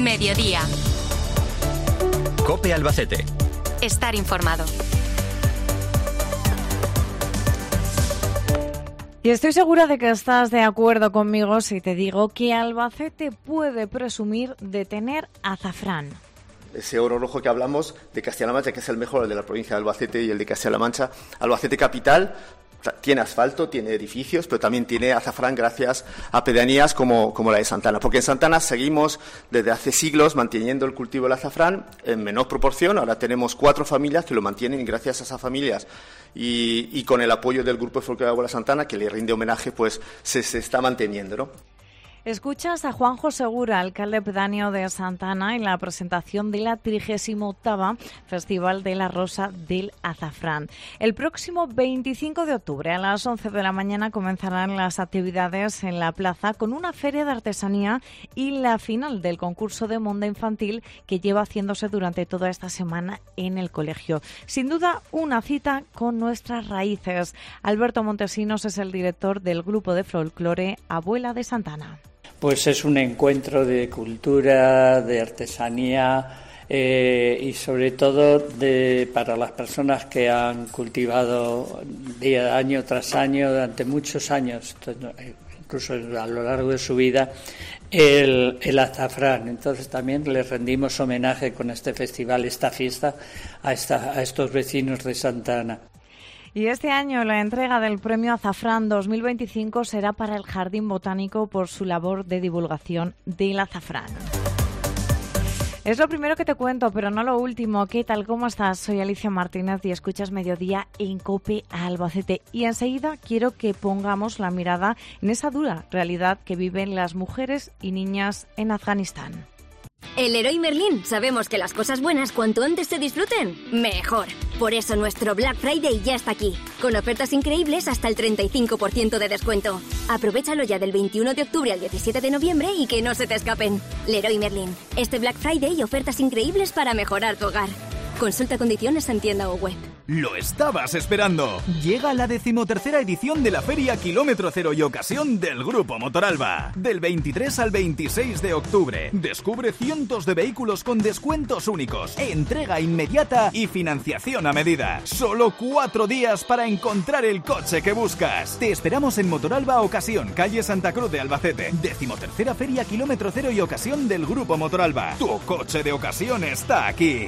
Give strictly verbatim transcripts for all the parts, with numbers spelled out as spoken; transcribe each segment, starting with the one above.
Mediodía. COPE Albacete. Estar informado. Y estoy segura de que estás de acuerdo conmigo si te digo que Albacete puede presumir de tener azafrán. Ese oro rojo que hablamos de Castilla-La Mancha, que es el mejor, el de la provincia de Albacete y el de Castilla-La Mancha. Albacete capital tiene asfalto, tiene edificios, pero también tiene azafrán gracias a pedanías como, como la de Santana. Porque en Santana seguimos desde hace siglos manteniendo el cultivo del azafrán en menor proporción. Ahora tenemos cuatro familias que lo mantienen y gracias a esas familias y, y con el apoyo del Grupo de Folclore de Abuela Santana, que le rinde homenaje, pues se, se está manteniendo, ¿no? Escuchas a Juanjo Segura, alcalde pedáneo de Santana, en la presentación de la trigésima octava Festival de la Rosa del Azafrán. El próximo veinticinco de octubre a las once de la mañana comenzarán las actividades en la plaza con una feria de artesanía y la final del concurso de monda infantil que lleva haciéndose durante toda esta semana en el colegio. Sin duda, una cita con nuestras raíces. Alberto Montesinos es el director del Grupo de Folclore Abuela de Santana. Pues es un encuentro de cultura, de artesanía eh, y sobre todo de para las personas que han cultivado día año tras año durante muchos años, incluso a lo largo de su vida, el, el azafrán. Entonces también les rendimos homenaje con este festival, esta fiesta, a, esta, a estos vecinos de Santana. Y este año la entrega del Premio Azafrán dos mil veinticinco será para el Jardín Botánico por su labor de divulgación del azafrán. Es lo primero que te cuento, pero no lo último. ¿Qué tal? ¿Cómo estás? Soy Alicia Martínez y escuchas Mediodía en COPE Albacete. Y enseguida quiero que pongamos la mirada en esa dura realidad que viven las mujeres y niñas en Afganistán. En Leroy Merlin sabemos que las cosas buenas cuanto antes se disfruten, mejor. Por eso nuestro Black Friday ya está aquí, con ofertas increíbles hasta el treinta y cinco por ciento de descuento. Aprovéchalo ya del veintiuno de octubre al diecisiete de noviembre y que no se te escapen. Leroy Merlin, este Black Friday y ofertas increíbles para mejorar tu hogar. Consulta condiciones en tienda o web. Lo estabas esperando. Llega la decimotercera edición de la Feria Kilómetro Cero y Ocasión del Grupo Motoralba. Del veintitrés al veintiséis de octubre. Descubre cientos de vehículos con descuentos únicos, entrega inmediata y financiación a medida. Solo cuatro días para encontrar el coche que buscas. Te esperamos en Motoralba Ocasión, calle Santa Cruz de Albacete. Decimotercera Feria Kilómetro Cero y Ocasión del Grupo Motoralba. Tu coche de ocasión está aquí.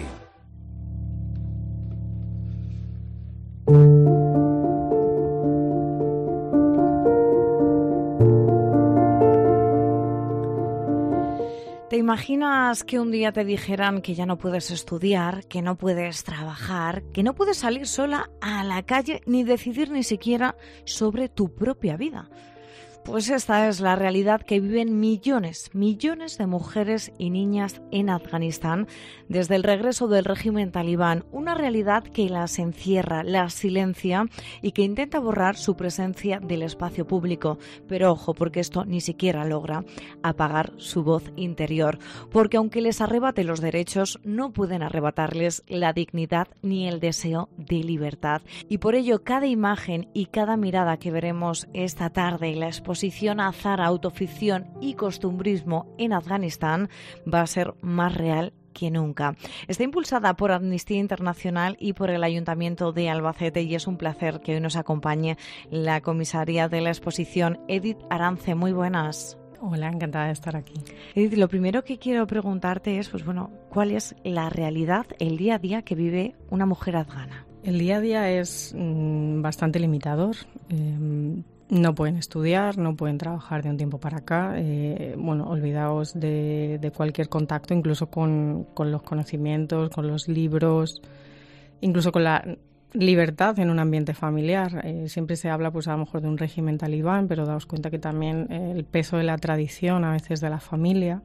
¿Te imaginas que un día te dijeran que ya no puedes estudiar, que no puedes trabajar, que no puedes salir sola a la calle ni decidir ni siquiera sobre tu propia vida? Pues esta es la realidad que viven millones, millones de mujeres y niñas en Afganistán desde el regreso del régimen talibán. Una realidad que las encierra, las silencia y que intenta borrar su presencia del espacio público. Pero ojo, porque esto ni siquiera logra apagar su voz interior. Porque aunque les arrebate los derechos, no pueden arrebatarles la dignidad ni el deseo de libertad. Y por ello, cada imagen y cada mirada que veremos esta tarde en la exposición Exposición Azar, Autoficción y Costumbrismo en Afganistán va a ser más real que nunca. Está impulsada por Amnistía Internacional y por el Ayuntamiento de Albacete y es un placer que hoy nos acompañe la comisaria de la exposición, Edith Arance. Muy buenas. Hola, encantada de estar aquí. Edith, lo primero que quiero preguntarte es, pues bueno, ¿cuál es la realidad, el día a día que vive una mujer afgana? El día a día es mmm, bastante limitador. Eh, No pueden estudiar, no pueden trabajar de un tiempo para acá. Eh, bueno, olvidaos de, de cualquier contacto, incluso con, con los conocimientos, con los libros, incluso con la libertad en un ambiente familiar. Eh, siempre se habla, pues a lo mejor de un régimen talibán, pero daos cuenta que también eh, el peso de la tradición, a veces de la familia,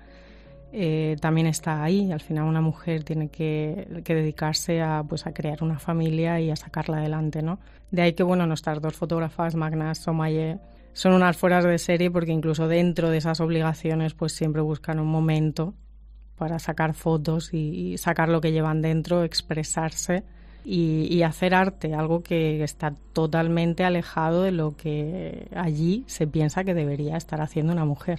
eh, también está ahí. Al final una mujer tiene que, que dedicarse a, pues, a crear una familia y a sacarla adelante, ¿no? De ahí que, bueno, nuestras dos fotógrafas, Magna Somaye, son unas fueras de serie porque incluso dentro de esas obligaciones pues siempre buscan un momento para sacar fotos y, y sacar lo que llevan dentro, expresarse y, y hacer arte, algo que está totalmente alejado de lo que allí se piensa que debería estar haciendo una mujer.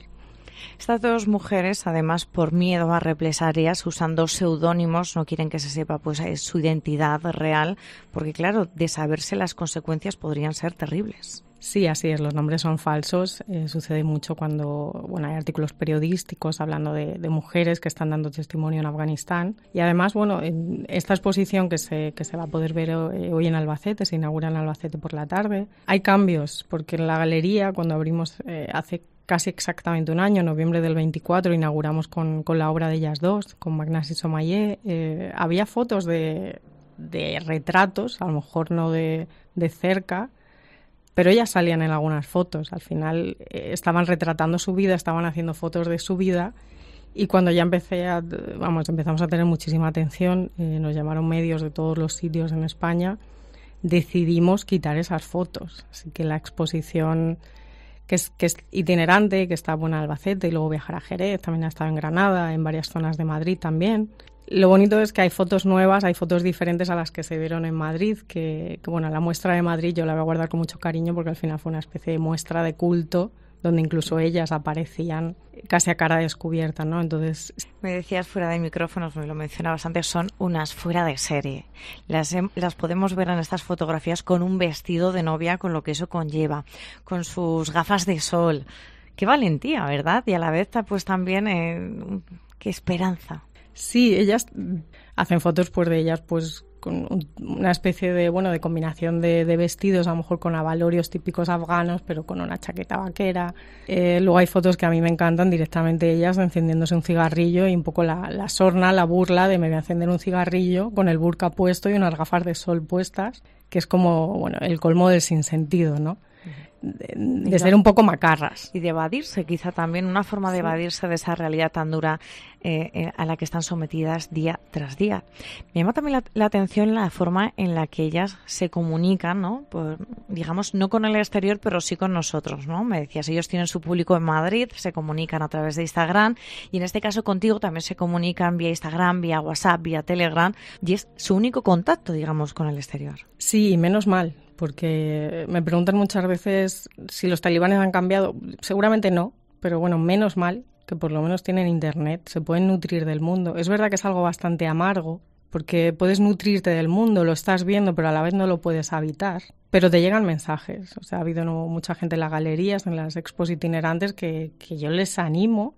Estas dos mujeres, además, por miedo a represalias, usando seudónimos, no quieren que se sepa pues su identidad real, porque claro, de saberse las consecuencias podrían ser terribles. Sí, así es, los nombres son falsos. Eh, sucede mucho cuando bueno, hay artículos periodísticos hablando de, de mujeres que están dando testimonio en Afganistán. Y además, bueno, en esta exposición que se, que se va a poder ver hoy en Albacete, se inaugura en Albacete por la tarde, hay cambios, porque en la galería, cuando abrimos eh, hace casi exactamente un año, en noviembre del veinticuatro, inauguramos con, con la obra de ellas dos, con Magnasi Somayé, eh, había fotos de, de retratos, a lo mejor no de, de cerca, pero ellas salían en algunas fotos. Al final eh, estaban retratando su vida, estaban haciendo fotos de su vida, y cuando ya empecé a, vamos, empezamos a tener muchísima atención, eh, nos llamaron medios de todos los sitios en España, decidimos quitar esas fotos. Así que la exposición, que es, que es itinerante, que está buena en Albacete y luego viajar a Jerez, también ha estado en Granada, en varias zonas de Madrid también. Lo bonito es que hay fotos nuevas, hay fotos diferentes a las que se vieron en Madrid, que, que bueno, la muestra de Madrid yo la voy a guardar con mucho cariño porque al final fue una especie de muestra de culto donde incluso ellas aparecían casi a cara descubierta, ¿no? Entonces, me decías fuera de micrófonos, me lo mencionabas antes, son unas fuera de serie. Las, las podemos ver en estas fotografías con un vestido de novia, con lo que eso conlleva, con sus gafas de sol. Qué valentía, ¿verdad? Y a la vez, pues también, eh, qué esperanza. Sí, ellas hacen fotos pues de ellas pues con una especie de bueno de combinación de, de vestidos, a lo mejor con abalorios típicos afganos, pero con una chaqueta vaquera. Eh, luego hay fotos que a mí me encantan, directamente ellas encendiéndose un cigarrillo y un poco la, la sorna, la burla de me voy a encender un cigarrillo con el burka puesto y unas gafas de sol puestas, que es como bueno el colmo del sinsentido, ¿no? De, de ser un poco macarras. Y de evadirse, quizá también, una forma de evadirse de esa realidad tan dura eh, eh, a la que están sometidas día tras día. Me llama también la, la atención la forma en la que ellas se comunican, ¿no? Pues, digamos, no con el exterior, pero sí con nosotros, ¿no? Me decías, ellos tienen su público en Madrid, se comunican a través de Instagram, y en este caso contigo también se comunican vía Instagram, vía WhatsApp, vía Telegram, y es su único contacto, digamos, con el exterior. Sí, menos mal, porque me preguntan muchas veces si los talibanes han cambiado. Seguramente no, pero bueno, menos mal que por lo menos tienen internet, se pueden nutrir del mundo. Es verdad que es algo bastante amargo, porque puedes nutrirte del mundo, lo estás viendo, pero a la vez no lo puedes habitar. Pero te llegan mensajes. O sea, ha habido no, mucha gente en las galerías, en las expos itinerantes, que, que yo les animo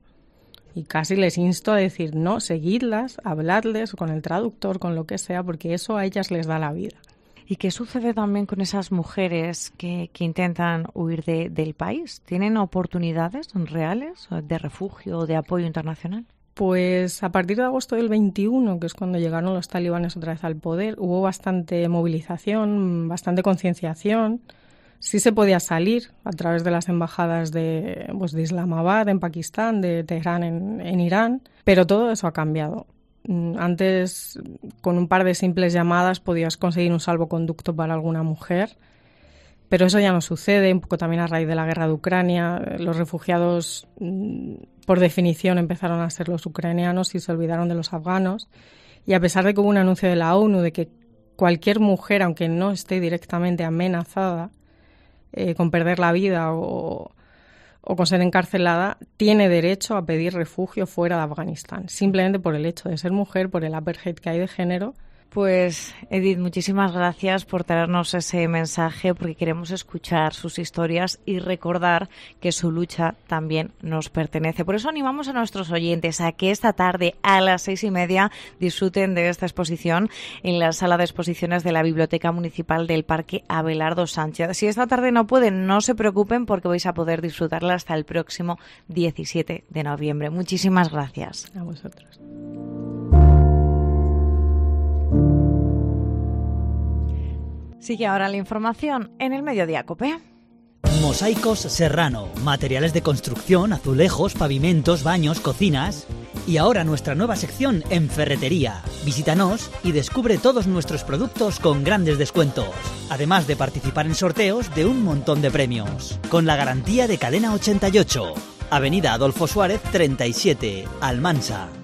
y casi les insto a decir, no, seguidlas, habladles con el traductor, con lo que sea, porque eso a ellas les da la vida. ¿Y qué sucede también con esas mujeres que, que intentan huir de, del país? ¿Tienen oportunidades reales de refugio o de apoyo internacional? Pues a partir de agosto del veintiuno, que es cuando llegaron los talibanes otra vez al poder, hubo bastante movilización, bastante concienciación. Sí se podía salir a través de las embajadas de, pues de Islamabad, en Pakistán, de Teherán, en, en Irán, pero todo eso ha cambiado. Antes, con un par de simples llamadas podías conseguir un salvoconducto para alguna mujer, pero eso ya no sucede, un poco también a raíz de la guerra de Ucrania. Los refugiados, por definición, empezaron a ser los ucranianos y se olvidaron de los afganos. Y a pesar de que hubo un anuncio de la ONU de que cualquier mujer, aunque no esté directamente amenazada eh, con perder la vida o... o con ser encarcelada, tiene derecho a pedir refugio fuera de Afganistán, simplemente por el hecho de ser mujer, por el apartheid que hay de género. Pues, Edith, muchísimas gracias por traernos ese mensaje, porque queremos escuchar sus historias y recordar que su lucha también nos pertenece. Por eso animamos a nuestros oyentes a que esta tarde a las seis y media disfruten de esta exposición en la sala de exposiciones de la Biblioteca Municipal del Parque Abelardo Sánchez. Si esta tarde no pueden, no se preocupen, porque vais a poder disfrutarla hasta el próximo diecisiete de noviembre. Muchísimas gracias. A vosotros. Sigue ahora la información en el Mediodía COPE. Mosaicos Serrano, materiales de construcción, azulejos, pavimentos, baños, cocinas. Y ahora nuestra nueva sección en ferretería. Visítanos y descubre todos nuestros productos con grandes descuentos. Además de participar en sorteos de un montón de premios. Con la garantía de Cadena ochenta y ocho. Avenida Adolfo Suárez treinta y siete, Almansa.